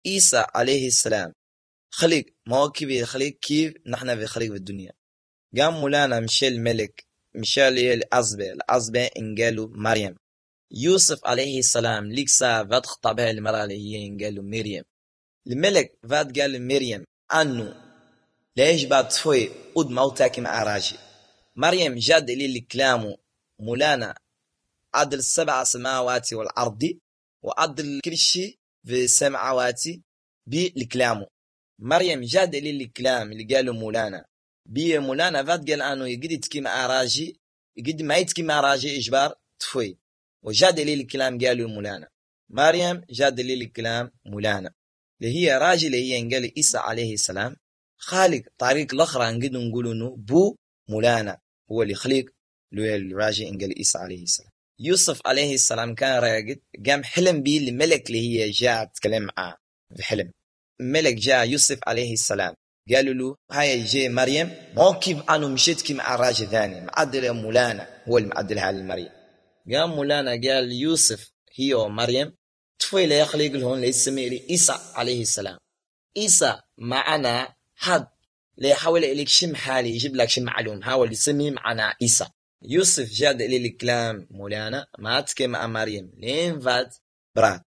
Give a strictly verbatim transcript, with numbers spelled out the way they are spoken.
عيسى عليه السلام خلق مواكب يخلق كيف نحن في خلق في الدنيا. قام مولانا مشى الملك مشى الأصبع الأصبع إنقالوا مريم. يوسف عليه السلام لكسا فات خطبها المرأة اللي هي إنقالوا مريم. الملك فات قال مريم أنه ليش باتفوي قد موتاك مع راجي. مريم جاد إلي الكلام مولانا عدل السبع سماوات والأرض وعدل كل شيء في السماوات بالكلام. مريم جاد إلي الكلام اللي قالوا مولانا بي مولانا فات قال أنه يقد يتكي مع راجي يقد ما يتكي مع راجي إجبار تفوي وجاد إلي الكلام قالوا مولانا. مريم جاد إلي الكلام مولانا اللي هي راجي اللي هي انقال عيسى عليه السلام خالق طريق الأخرى نقدر نقول إنه بو مولانا هو اللي خلق له الراجي انقال عيسى عليه السلام. يوسف عليه السلام كان راقد قام حلم بيه الملك اللي هي جاء تكلم معه في حلم. الملك جاء يوسف عليه السلام قالوا له هاي جاء مريم موكب أنه مشيتك مع راجل ثاني معدل مولانا هو المعدل على المريم. قام مولانا قال يوسف هي ومريم طفيلة يخلق لهم ليسمي عيسى عليه السلام. عيسى معنا حد ليحاول إليك شم حالي يجيب لك شم معلوم حاول يسمي معنا عيسى. يوسف جاد إلي الكلام مولانا ما تكي مع مريم لين فات برات